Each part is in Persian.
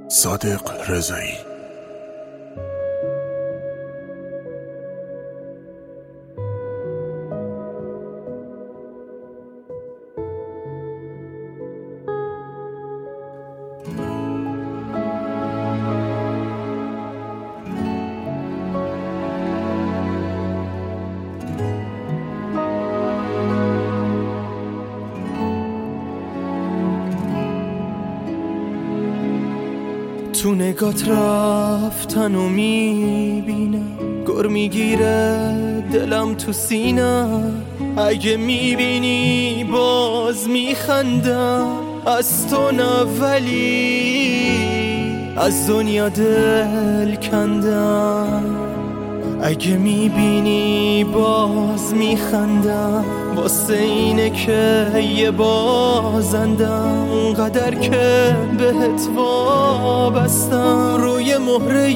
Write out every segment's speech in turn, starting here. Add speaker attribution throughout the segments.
Speaker 1: صادق رضایی.
Speaker 2: تو نگات رفتن و میبینم، گر میگیره دلم تو سینم. اگه میبینی باز میخندم، از تو نه ولی از دنیا دل کندم. اگه میبینی باز میخندم، واسه اینه که یه بازندم. اونقدر که بهت وابستم، روی مهره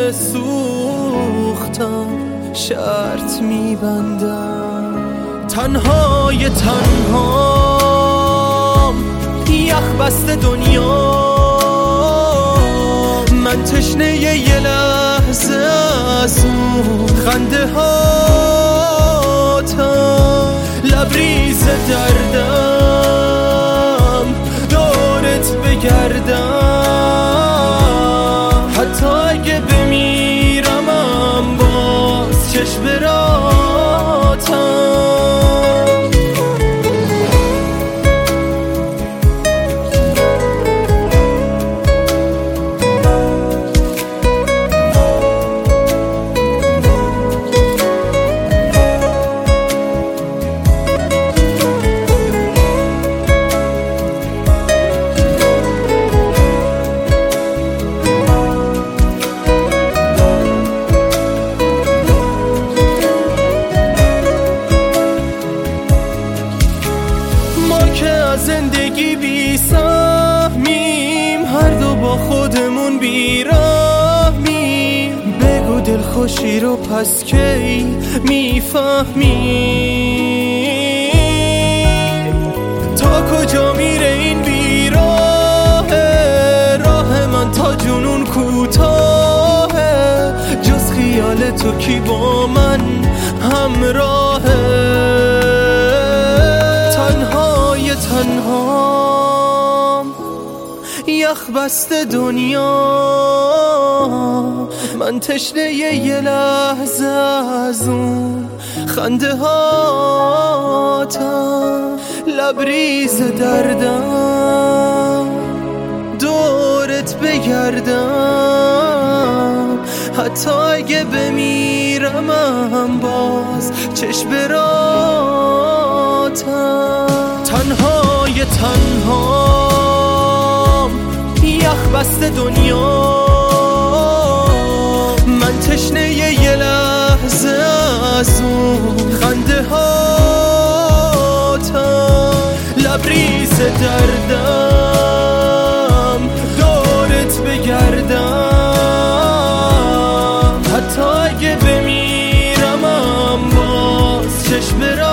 Speaker 2: سوختم شرط میبندم. تنهای تنهام، یخ بسته دنیا، من تشنه یه لحظه از اون خنده هاتم. لبریز دردم دورت بگردم، حتی اگه بمیرمم باز چشم براتم. زندگی بی سهمیم، هر دو با خودمون بیرحمیم. بگو دلخوشی رو پس کی میفهمیم؟ تا کجا میره این بیراهه، راه من تا جنون کوتاهه. جز خیال تو کی با من همراهه؟ تنهام، یخ بسته دنیا، من تشنه یه لحظه از اون خنده هاتم. لبریز دردم دورت بگردم، حتی اگه بمیرمم باز چشم براتم. تنهای تنهام، یخ بسته دنیا، من تشنه یه لحظه از اون خنده هاتم. لبریز دردم دورت بگردم، حتی اگه بمیرمم باز چشم